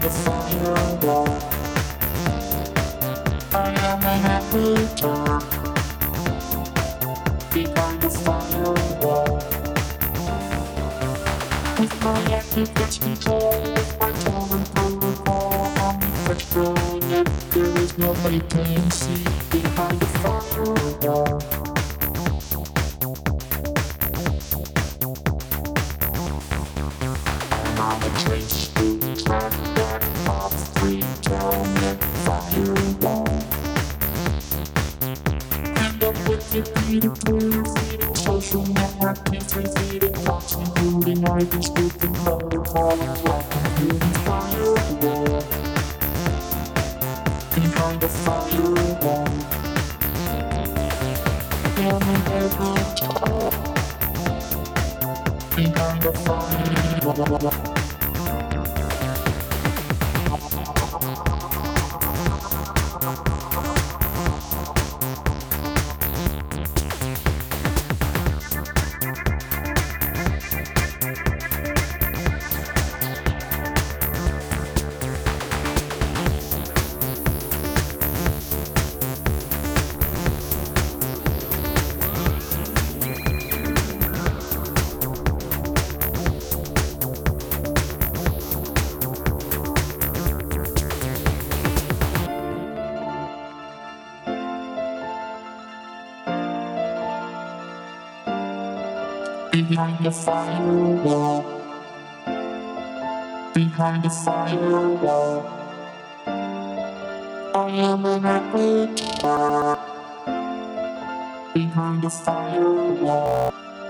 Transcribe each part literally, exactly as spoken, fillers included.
the firewall. I am an operator behind the firewall. With my active touch control, with my tone protocol, I'm electronic. There is no latency behind the firewall. I'm a trace to track that of free telnet firewall. And I'm Wikipedia, Twitter, feeding social network, P three feeding blocks, including I P spoofing protocol and rock computing firewall. Behind the firewall, I'm an editor. Behind the firewall. Behind the firewall, behind the firewall, I am an operator. Behind the firewall,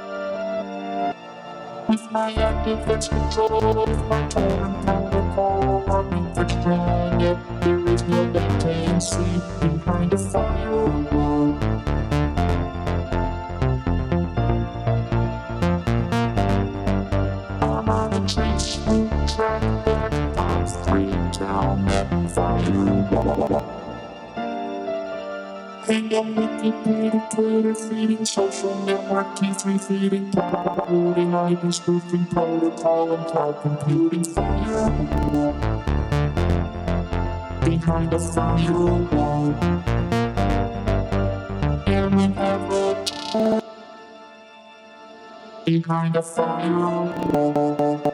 with my active touch control, with my tone protocol, I'm electronic. There is no latency behind the firewall. Trace to track that of free telnet firewall. And I'm Wikipedia, Twitter, feeding social network, T three feeding, including I P spoofing protocol and cloud computing firewall. Behind the firewall, am an avatar. Behind the firewall.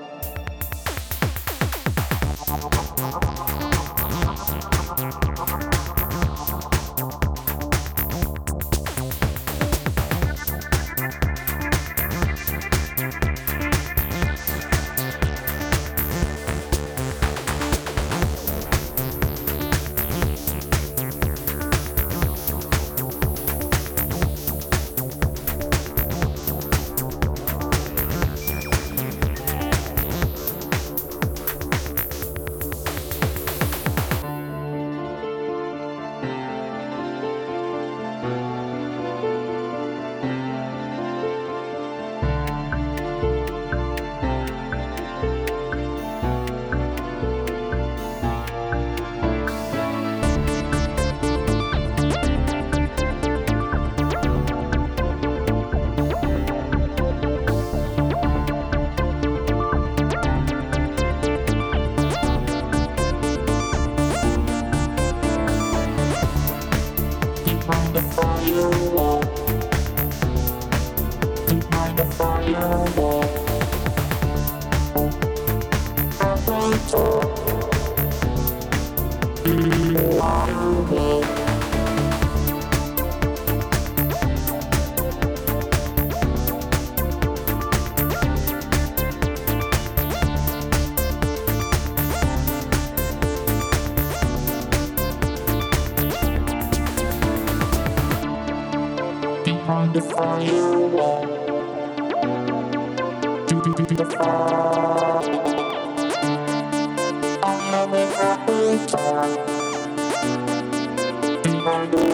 Behind the firewall, behind the firewall, operator, firewall. Behind the firewall, the firewall, I am an operator. Behind the